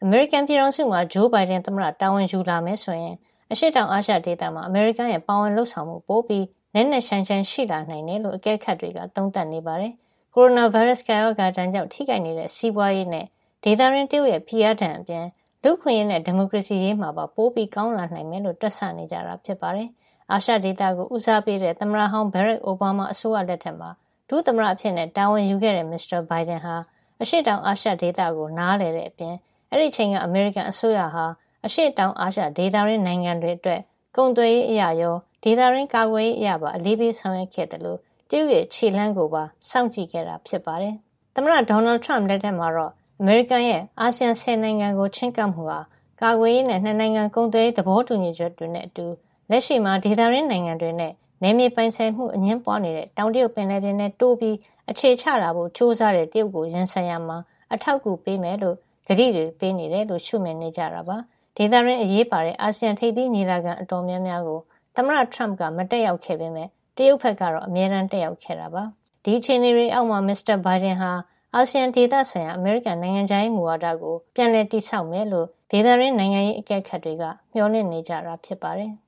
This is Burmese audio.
အမေရိကန်ပြည်ထောင်စုမှာဂျိုးဘိုင်ဒန်သမ္မတတာဝန်ယူလာမယ်ဆိုရင်အရှေ့တောင်အာရှဒေသမှာအမေရိကန်ရဲ့ပါဝင်လှုပ်ဆောင်မှုပိုပြီးနက်နက်ရှိုင်းရှိုင်းရှိလာနိုင်တယ်လို့အကဲခတ်တွေကသုံးသပ်နေပါတယ်။ကိုရိုနာဗိုင်းရပ်စ်ကာရောဂါတန်ကြောင့်ထိခိုက်နေတဲ့စီးပွားရေးနဲ့ဒေသရင်းတရုတ်ရဲ့ဖိအားဒဏ်အပြင်လူခွင့်ရေးနဲ့ဒီမိုကရေစီရေးမှာပါပိုပြီးကောင်းလာနိုင်မယ်လို့တွက်ဆနေကြတာဖြစ်ပါတယ်။အာရှဒေသကိုဦးစားပေးတဲ့သမ္မတဟောင်းဘရက်အိုဘားမားအစိုးရလက်ထက်မှာဒုသမ္မတအဖြစ်နဲ့တာဝန်ယူခဲ့တဲ့မစ္စတာဘိုင်ဒန်ဟာအရှေ့တောင်အာရှဒေသကိုနားလည်တဲ့အပြင်အဲ့ဒီချိန်ကအမေရိကန်အစိုးရဟာအရှေ့တောင်အာရှဒေသရင်းနိုင်ငံတွေအတွက်ကုန်သွယ်ရေးအရာရောဒေသရင်းကာကွယ်ရေးအရာပါအလေးပေးဆောင်ရွက်ခဲ့တယ်လို့တရုတ်ရဲ့ခြေလှမ်းကိုပါစောင့်ကြည့်ခဲ့တာဖြစ်ပါတယ်။သမ္မတဒေါ်နယ်ထရမ့်လက်ထက်မှာတော့အမေရိကန်ရဲ့အာဆီယံ10နိုင်ငံကိုချင်းကပ်မှုဟာကာကွယ်ရေးနဲ့နှစ်နိုင်ငံကုန်သွယ်ရေးသဘောတူညီချက်တွေနဲ့အတူလက်ရှိမှာဒေသရင်းနိုင်ငံတွေနဲ့နယ်မြေပိုင်ဆိုင်မှုအငြင်းပွားနေတဲ့တောင်တရုတ်ပင်လယ်ပြင်နဲ့တိုးပြီးအခြေချလာဖို့စ조사တဲ့တရုတ်ကိုရင်ဆိုင်ရမှာအထောက်အကူပေးမယ်လို့ကတိတွေပေးနေတယ်လို့ရှုမြင်နေကြတာပါဒေသရင်းအရေးပါတဲ့အာဆီယံထိပ်သီးညီလာခံအတော်များများကိုသမ္မတထရမ့်ကမတက်ရောက်ခဲ့ပေမဲ့တရုတ်ဘက်ကတော့အမြဲတမ်းတက်ရောက်ခဲ့တာပါဒီအခြေအနေတွေအောက်မှာမစ္စတာဘိုင်ဒန်ဟာအာဆီယံဒေသဆိုင်ရာအမေရိကန်နိုင်ငံခြားရေးမူဝါဒကိုပြန်လည်တည်ဆောက်မယ်လို့ဒေသရင်းနိုင်ငံရေးအကဲခတ်တွေကမျှော်လင့်နေကြတာဖြစ်ပါတယ်